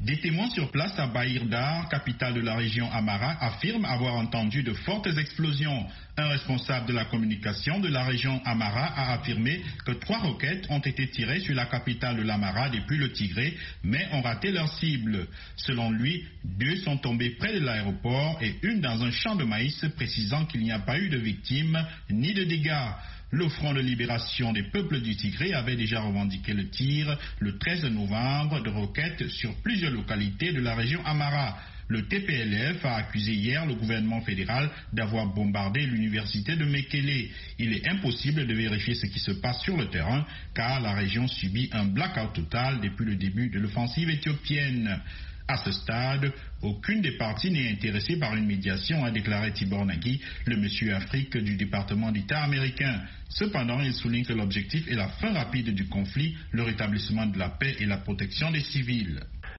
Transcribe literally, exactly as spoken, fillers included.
Des témoins sur place à Bahir-Dar, capitale de la région Amara, affirment avoir entendu de fortes explosions. Un responsable de la communication de la région Amara a affirmé que trois roquettes ont été tirées sur la capitale de l'Amara depuis le Tigré, mais ont raté leur cible. Selon lui, deux sont tombées près de l'aéroport et une dans un champ de maïs, précisant qu'il n'y a pas eu de victimes ni de dégâts. Le Front de libération des peuples du Tigré avait déjà revendiqué le tir le treize novembre de roquettes sur plusieurs localités de la région Amara. Le T P L F a accusé hier le gouvernement fédéral d'avoir bombardé l'université de Mekele. Il est impossible de vérifier ce qui se passe sur le terrain car la région subit un blackout total depuis le début de l'offensive éthiopienne. À ce stade, aucune des parties n'est intéressée par une médiation, a déclaré Tibor Nagui, le monsieur Afrique du département d'État américain. Cependant, il souligne que l'objectif est la fin rapide du conflit, le rétablissement de la paix et la protection des civils.